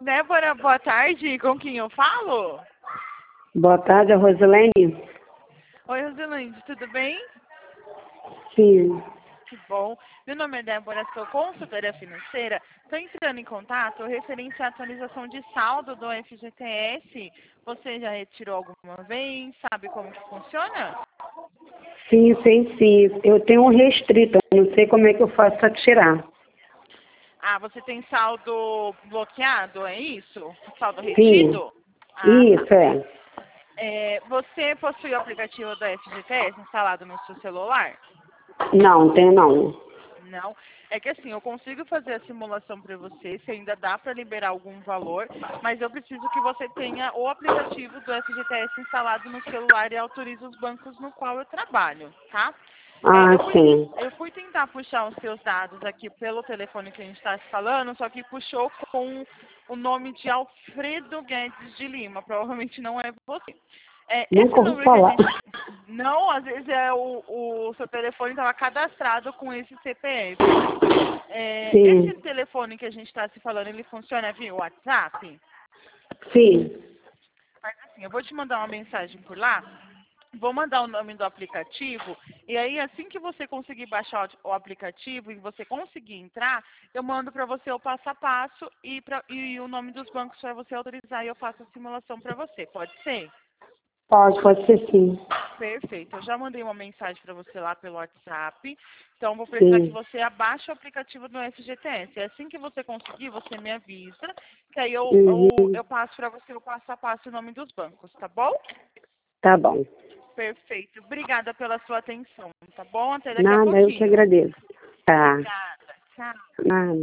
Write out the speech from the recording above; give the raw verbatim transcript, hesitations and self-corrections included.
Débora, boa tarde. Com quem eu falo? Boa tarde, a Rosilene. Oi, Rosilene, tudo bem? Sim. Que bom. Meu nome é Débora, sou consultora financeira. Estou entrando em contato referente à atualização de saldo do F G T S. Você já retirou alguma vez? Sabe como que funciona? Sim, sim, sim. Eu tenho um restrito, eu não sei como é que eu faço para tirar. Ah, você tem saldo bloqueado, é isso? Saldo Sim, retido? Ah, tá. isso é. É, você possui o aplicativo do F G T S instalado no seu celular? Não, tenho não. Não. É que assim, eu consigo fazer a simulação para você, se ainda dá para liberar algum valor, mas eu preciso que você tenha o aplicativo do F G T S instalado no celular e autorize os bancos no qual eu trabalho, tá? É, Ah, eu, fui, sim. eu fui tentar puxar os seus dados aqui pelo telefone que a gente está se falando, só que puxou com o nome de Alfredo Guedes de Lima. Provavelmente não é você. É, esse Nunca ouvi número que a falar. gente... Não, às vezes é o, o seu telefone estava cadastrado com esse C P F. É, esse Sim, telefone que a gente está se falando, ele funciona via WhatsApp? sim. Mas assim, eu vou te mandar uma mensagem por lá. Vou mandar o nome do aplicativo e aí assim que você conseguir baixar o aplicativo e você conseguir entrar, eu mando para você o passo a passo e, pra, e o nome dos bancos para você autorizar e eu faço a simulação para você. Pode ser? Pode, pode ser sim. Perfeito. Eu já mandei uma mensagem para você lá pelo WhatsApp. Então vou precisar que Sim. você abaixe o aplicativo do F G T S. E assim que você conseguir, você me avisa, que aí eu, eu, Uhum. eu passo para você o passo a passo o nome dos bancos, tá bom? Tá bom. Perfeito. Obrigada pela sua atenção, tá bom? Até daqui a Nada, eu que pouquinho. agradeço. Tá. Obrigada. Tchau. Nada.